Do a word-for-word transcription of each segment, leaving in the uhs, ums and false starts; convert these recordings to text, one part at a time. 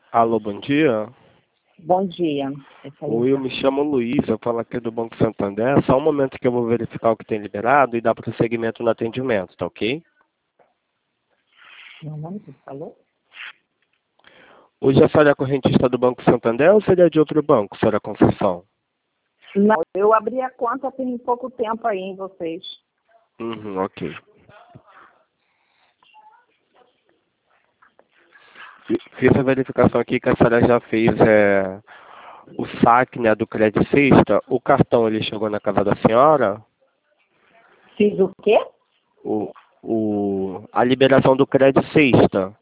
Alô, bom dia. Bom dia. Essa aí Oi, eu tá. me chamo Luiz, eu falo aqui do Banco Santander. Só um momento que eu vou verificar o que tem liberado e dar prosseguimento no atendimento, tá ok? Meu nome que você falou? Hoje a senhora é correntista do Banco Santander ou seria de outro banco, senhora Conceição? Não, eu abri a conta tem pouco tempo aí em vocês. Uhum, ok. Fi- Fiz a verificação aqui que a senhora já fez é, o saque, né, do Credit Sexta. O cartão, ele chegou na casa da senhora? Fiz o quê? O, o, a liberação do Credit Sexta.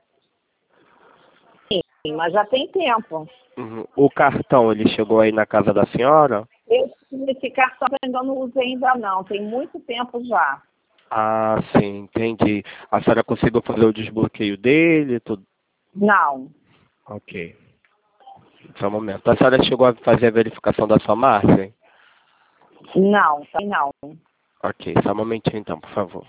Sim, mas já tem tempo. Uhum. O cartão, ele chegou aí na casa da senhora? Eu, esse cartão eu ainda não usei ainda não, tem muito tempo já. Ah, sim, entendi. A senhora conseguiu fazer o desbloqueio dele, tudo? Não, Ok. Só um momento. A senhora chegou a fazer a verificação da sua margem? não, tá- não. Ok, só um momentinho então, por favor.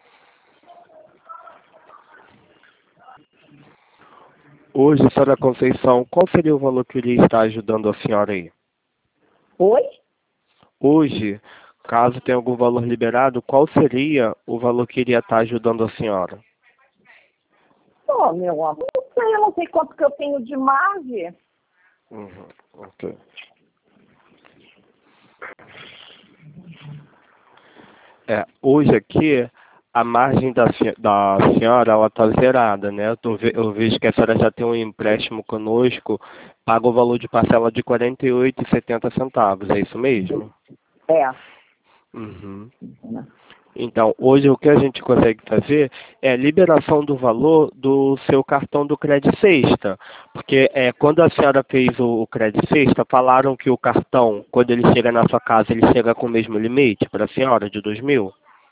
Hoje, senhora Conceição, qual seria o valor que iria estar ajudando a senhora aí? Oi? Hoje, caso tenha algum valor liberado, qual seria o valor que iria estar ajudando a senhora? Ô, meu amor, não sei, eu não sei quanto que eu tenho de margem. Uhum, ok. É, hoje aqui, a margem da, se- da senhora, ela está zerada, né? Eu, tô ve- eu vejo que a senhora já tem um empréstimo conosco, paga o valor de parcela de quarenta e oito reais e setenta centavos, é isso mesmo? É. Uhum. Então, hoje o que a gente consegue fazer é a liberação do valor do seu cartão do Credit Sexta. Porque é, quando a senhora fez o, o Credit Sexta, falaram que o cartão, quando ele chega na sua casa, ele chega com o mesmo limite para a senhora, de dois mil?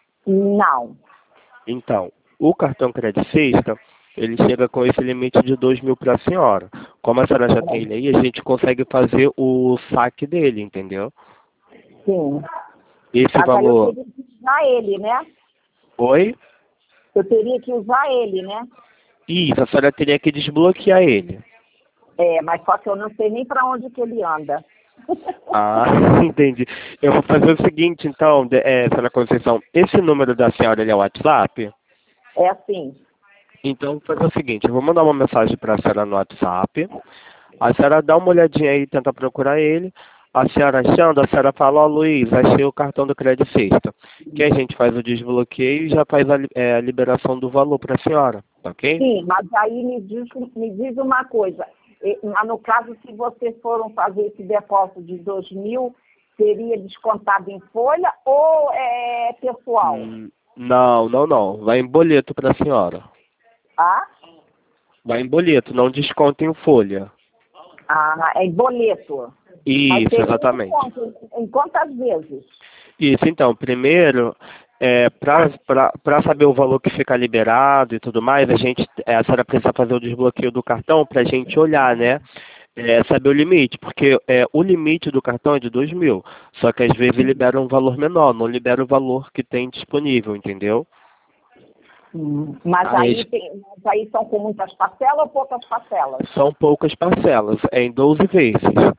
Não. Então, o cartão Credit Sexta, ele chega com esse limite de dois mil para a senhora. Como a senhora já tem ele aí, a gente consegue fazer o saque dele, entendeu? Sim. Esse Mas aí eu valor... teria que usar ele, né? Oi? Eu teria que usar ele, né? Isso, a senhora teria que desbloquear ele. É, mas só que eu não sei nem para onde que ele anda. Ah, entendi. Eu vou fazer o seguinte, então, de- é, senhora Conceição. Esse número da senhora, ele é o WhatsApp? É assim. Então, vou fazer o seguinte. Eu vou mandar uma mensagem para a senhora no WhatsApp. A senhora dá uma olhadinha aí, tenta procurar ele. A senhora achando, a senhora fala, ó, Luiz, achei o cartão do Credit Sexta. Que a gente faz o desbloqueio e já faz a, li- é, a liberação do valor para a senhora, tá ok? Sim, mas aí me diz, me diz uma coisa. E, mas no caso, se vocês foram fazer esse depósito de dois mil, seria descontado em folha ou é pessoal? Hum, não, não, não. Vai em boleto para a senhora. Ah? Vai em boleto, não desconta em folha. Ah, é em boleto. Mas Isso, seria em, exatamente. quanto- em quantas vezes? Isso, então, primeiro, é, para saber o valor que fica liberado e tudo mais, a gente, é, a senhora precisa fazer o desbloqueio do cartão para a gente olhar, né? É, saber o limite, porque é, o limite do cartão é de dois mil, só que às vezes libera um valor menor, não libera o valor que tem disponível, entendeu? Hum, Mas Aí aí, tem, mas aí são com muitas parcelas ou poucas parcelas? são poucas parcelas, é em doze vezes.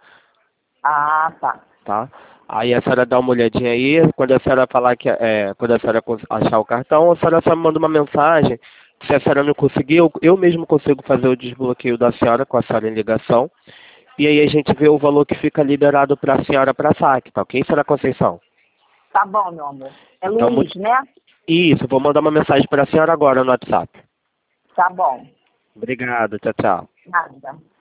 Ah, tá. Tá? Aí a senhora dá uma olhadinha aí, quando a senhora falar que é, quando a senhora cons- achar o cartão, a senhora só me manda uma mensagem. Se a senhora não conseguir, eu, eu mesmo consigo fazer o desbloqueio da senhora com a senhora em ligação. E aí a gente vê o valor que fica liberado para a senhora para saque, tá ok, senhora Conceição? Tá bom, meu amor. É Então, Luiz, muito... né? isso, vou mandar uma mensagem para a senhora agora no WhatsApp. Tá bom. Obrigado, tchau, tchau. Nada.